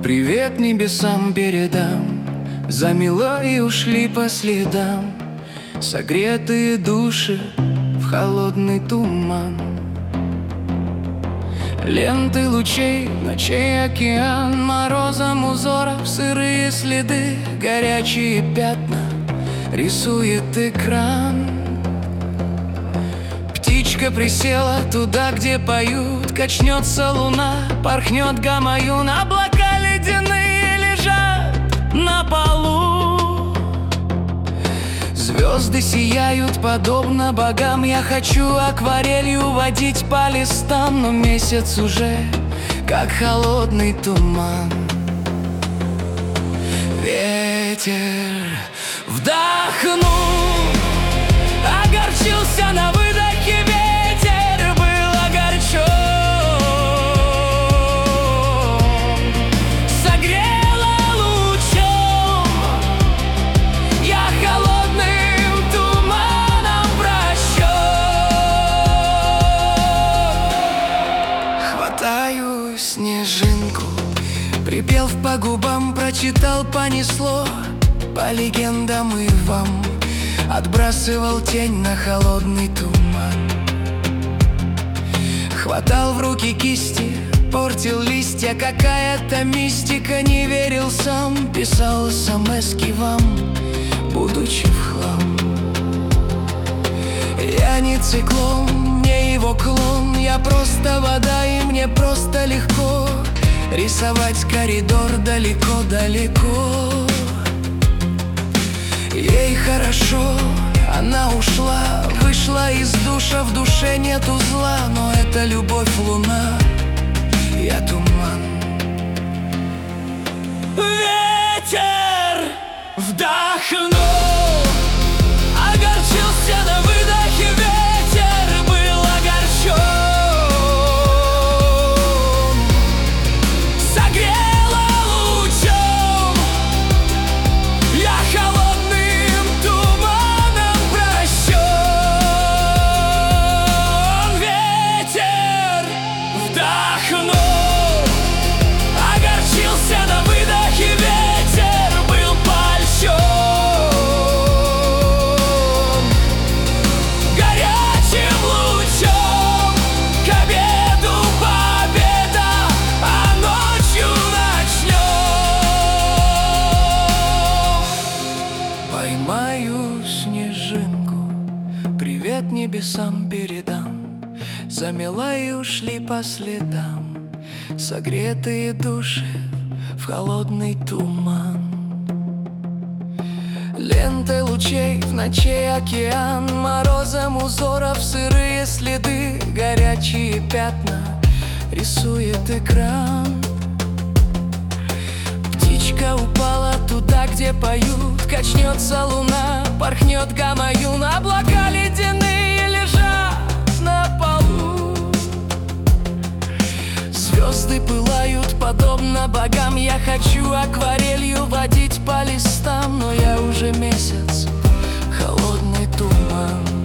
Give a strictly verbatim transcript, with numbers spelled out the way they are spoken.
Привет небесам передам, замело и ушли по следам согретые души в холодный туман. Ленты лучей, ночей океан, морозом узоров сырые следы, горячие пятна рисует экран. Птичка присела туда, где поют, качнется луна, порхнет гамаюн. Облака ледяные лежат на полу, звезды сияют подобно богам. Я хочу акварелью водить по листам, но месяц уже как холодный туман. Ветер вдохнул, огорчился на выдохе. Ветер был огорчен, согрело лучом. Я холодным туманом прощен. Хватаю снежинку, припев по губам, прочитал, понесло. По легендам и вам отбрасывал тень на холодный туман. Хватал в руки кисти, портил листья, какая-то мистика. Не верил сам, писал смс-ки вам, будучи в хлам. Я не циклон, не его клон, я просто вода, и мне просто легко рисовать коридор далеко-далеко. Ей хорошо, она ушла, вышла из душа, в душе нету зла. Но это любовь, луна, я туман. Ветер вдохнул, огорчился на выдохе. Ветер был огорчен, согрело лучом. Я холодным туманом прощен. Ветер вдохнул, огорчился на выдохе. Ветер был польщен горячим лучом. К обеду победа, а ночью начнем. Поймаю снежинку, привет небесам передам. Замела и ушли по следам согретые души в холодный туман. Ленты лучей, в ночей океан, морозом узоров сырые следы, горячие пятна рисует экран. Птичка упала туда, где поют, качнется луна, порхнет гамаюн. Облака ледяные лежат на полу, звезды пылают подобно богам. Я хочу акварелью водить по листам, но я уже месяц холодный туман.